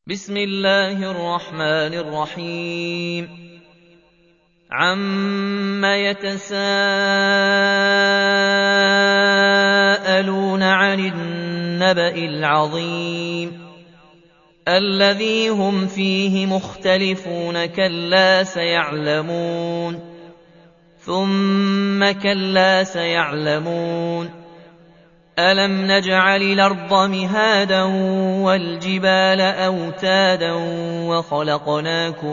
بسم الله الرحمن الرحيم عَمَّ يتساءلون عن النبأ العظيم الذي هم فيه مختلفون كلا سيعلمون ثم كلا سيعلمون ألم نجعل الأرض مهادا والجبال أوتادا وخلقناكم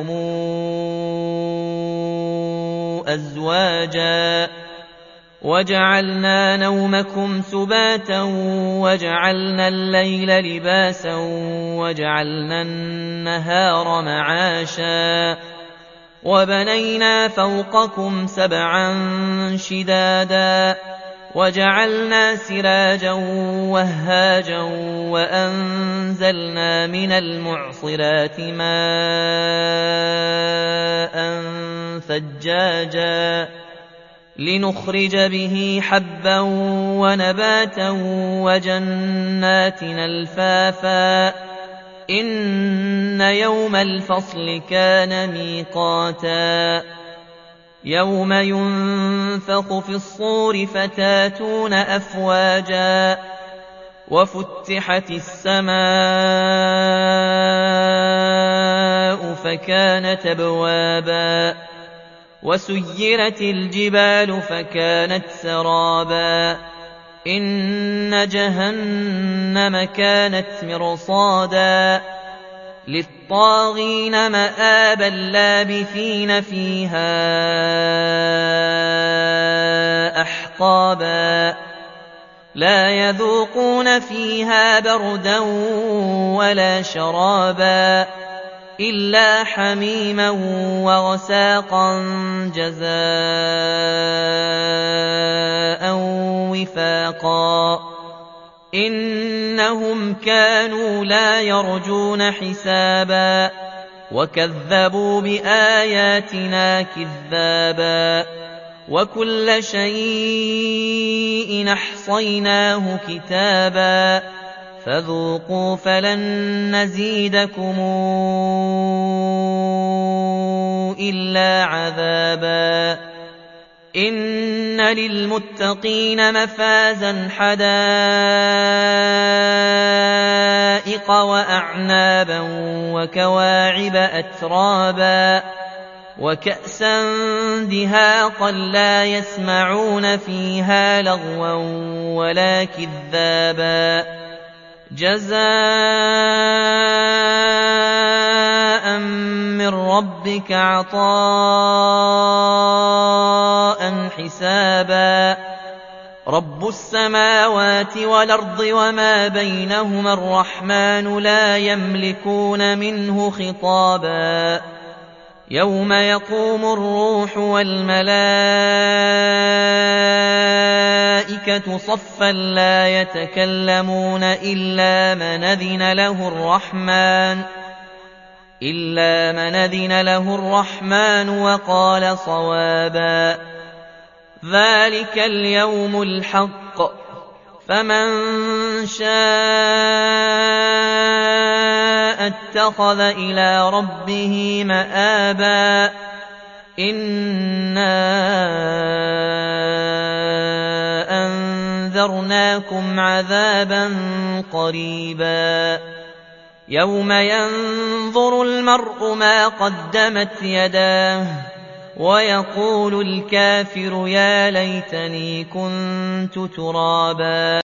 أزواجا وجعلنا نومكم سباتا وجعلنا الليل لباسا وجعلنا النهار معاشا وبنينا فوقكم سبعا شدادا وجعلنا سراجا وهاجا وأنزلنا من المعصرات ماء ثجاجا لنخرج به حبا ونباتا وجنات ألفافا إن يوم الفصل كان ميقاتا يوم ينفخ في الصور فتاتون أفواجا وفتحت السماء فكانت أبوابا وسيرت الجبال فكانت سرابا إن جهنم كانت مرصادا للطاغين مآبا لابثين فيها أحقابا لا يذوقون فيها بردا ولا شرابا إلا حميما وغساقا جزاء وفاقا إنهم كانوا لا يرجون حسابا وكذبوا بآياتنا كذابا وكل شيء أحصيناه كتابا فذوقوا فلن نزيدكم إلا عذابا إن للمتقين مفازا حدائق وأعنابا وكواعب أترابا وكأسا دهاقا لا يسمعون فيها لغوا ولا كذابا جزاء من ربك عطاء حسابا رب السماوات والأرض وما بينهما الرحمن لا يملكون منه خطابا يوم يقوم الروح والملائكة صفا لا يتكلمون إلا من أذن له الرحمن وقال صوابا ذلك اليوم الحق فمن شاء اتخذ إلى ربه مآبا إنا أنذرناكم عذابا قريبا يوم ينظر المرء ما قدمت يداه ويقول الكافر يا ليتني كنت ترابا